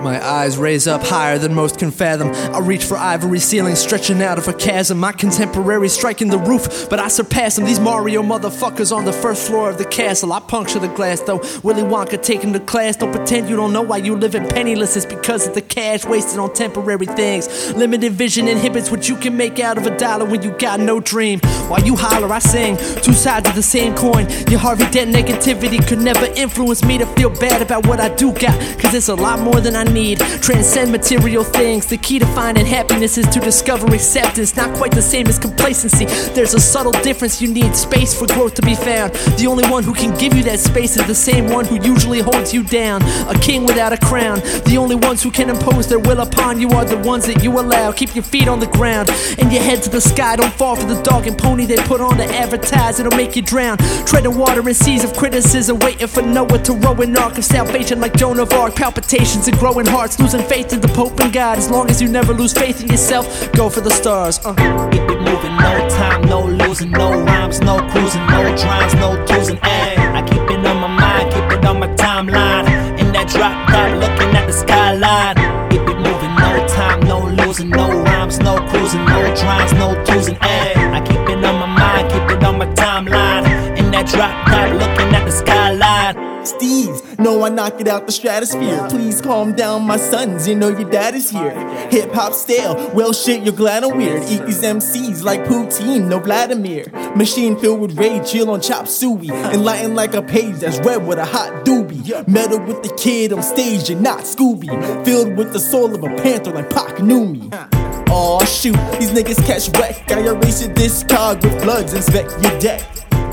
My eyes raise up higher than most can fathom. I reach for ivory ceilings stretching out of a chasm. My contemporaries striking the roof, but I surpass them. These Mario motherfuckers on the first floor of the castle. I puncture the glass though, Willy Wonka taking the class. Don't pretend you don't know why you living penniless. It's because of the cash wasted on temporary things. Limited vision inhibits what you can make out of a dollar when you got no dream. While you holler, I sing, two sides of the same coin. Your Harvey Dent negativity could never influence me to feel bad about what I do got, cause it's a lot more than I need. Transcend material things. The key to finding happiness is to discover acceptance. Not quite the same as complacency. There's a subtle difference. You need space for growth to be found. The only one who can give you that space is the same one who usually holds you down. A king without a crown. The only ones who can impose their will upon you are the ones that you allow. Keep your feet on the ground and your head to the sky. Don't fall for the dog and pony they put on to advertise. It'll make you drown. Treading water in seas of criticism, waiting for Noah to row an ark of salvation like Joan of Arc. Palpitations and growing hearts, losing faith in the Pope and God. As long as you never lose faith in yourself, go for the stars. Keep it moving, no time, no losing, no rhymes, no cruising, no drums, no losing. I keep it on my mind, keep it on my timeline. In that drop top, looking at the skyline. Keep it moving, no time, no losing, no rhymes, no cruising, no drums, no losing. I keep it on my mind, keep it on my timeline. In that drop top, looking at the skyline. Steve's, no, I knock it out the stratosphere. Please calm down, my sons, you know your dad is here. Hip hop stale, well shit, you're glad I'm weird. Eat these MCs like poutine, no Vladimir. Machine filled with rage, chill on chop suey. Enlightened like a page that's red with a hot doobie. Metal with the kid on stage and not Scooby. Filled with the soul of a panther like Pac knew me. Aw shoot, these niggas catch wreck. I erase your discog with floods, inspect your deck.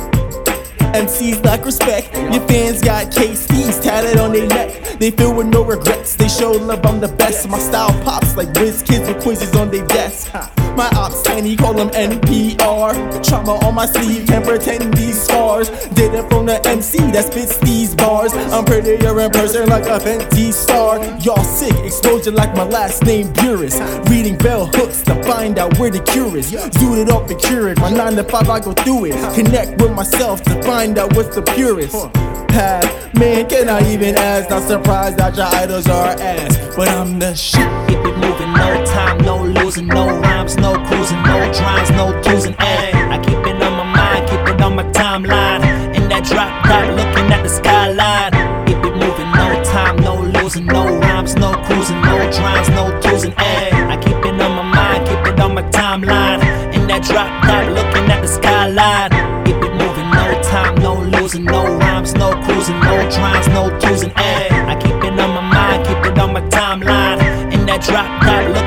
MCs lack respect. Your fans got KCs tatted on their neck. They feel with no regrets. They show love, I'm the best. My style pops like whiz kids with quizzes on their desk. My ops tiny, call them NPR. Trauma on my sleeve, can't pretend these scars. Did it from the MC that spits these bars. I'm prettier in person like a Fenty star. Y'all sick, exposure like my last name Burris. Reading bell hooks to find out where the cure is. Zooted off the cure it, my 9 to 5 I go through it. Connect with myself to find out what's the purest path. Man, can I even ask? Not surprised that your idols are ass, but I'm the shit. Keep it moving, no time, no losing, no rhymes, no cruising, no drums, no losing. I keep it on my mind, keep it on my timeline. In that drop top, looking at the skyline. Keep it moving, no time, no losing, no rhymes, no cruising, no drums, no losing. I keep it on my mind, keep it on my timeline. In that drop top, looking at the skyline. Keep it moving, no time, no losing, no rhymes, no cruising, no drums, no losing. I keep it on my mind, keep it on my timeline. In that drop top,